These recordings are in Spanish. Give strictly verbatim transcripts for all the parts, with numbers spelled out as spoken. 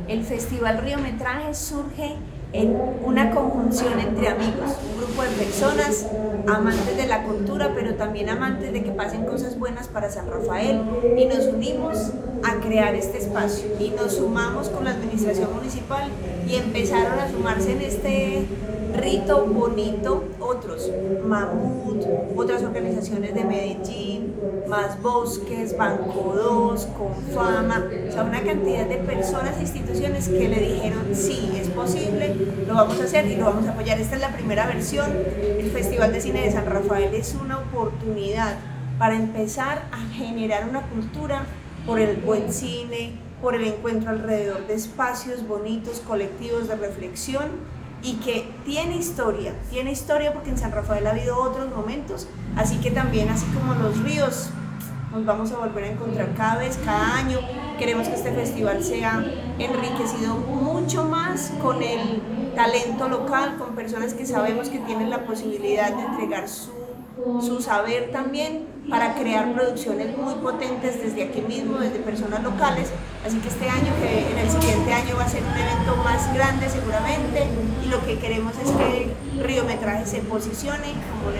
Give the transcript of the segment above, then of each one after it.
El Festival Riometraje surge en una conjunción entre amigos, un grupo de personas amantes de la cultura, pero también amantes de que pasen cosas buenas para San Rafael, y nos unimos a crear este espacio y nos sumamos con la administración municipal y empezaron a sumarse en este rito bonito otros, Mamut, otras organizaciones de Medellín, Más Bosques, Banco dos, Confama, o sea, una cantidad de personas e instituciones que le dijeron sí, es posible, lo vamos a hacer y lo vamos a apoyar. Esta es la primera versión. El Festival de Cine de San Rafael es una oportunidad para empezar a generar una cultura por el buen cine, por el encuentro alrededor de espacios bonitos, colectivos de reflexión, y que tiene historia, tiene historia porque en San Rafael ha habido otros momentos, así que también, así como los ríos, nos vamos a volver a encontrar cada vez, cada año. Queremos que este festival sea enriquecido mucho más con el talento local, con personas que sabemos que tienen la posibilidad de entregar su, su saber también para crear producciones muy potentes desde aquí mismo, desde personas locales. Así que este año, que en el siguiente año va a ser un evento más grande seguramente, y lo que queremos es que Riometraje se posicione como un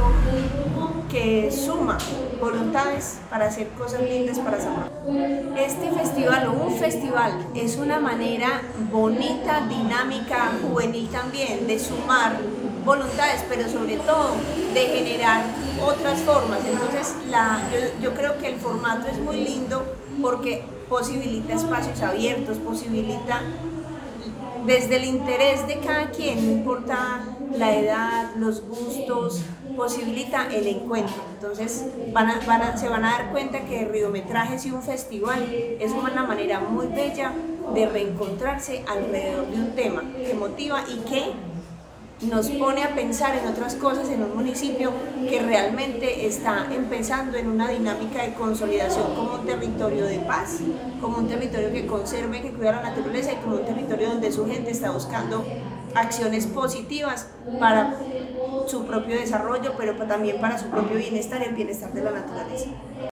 evento que suma voluntades para hacer cosas lindas para San Rafael. Este festival, o un festival, es una manera bonita, dinámica, juvenil también, de sumar voluntades, pero sobre todo de generar otras formas. Entonces la, yo, yo creo que el formato es muy lindo porque posibilita espacios abiertos, posibilita desde el interés de cada quien, no importa la edad, los gustos, posibilita el encuentro. Entonces van a, van a, se van a dar cuenta que Riometrajes y un festival es una manera muy bella de reencontrarse alrededor de un tema que motiva y que nos pone a pensar en otras cosas en un municipio que realmente está empezando en una dinámica de consolidación como un territorio de paz, como un territorio que conserve, que cuida la naturaleza, y como un territorio donde su gente está buscando acciones positivas para su propio desarrollo, pero también para su propio bienestar y el bienestar de la naturaleza.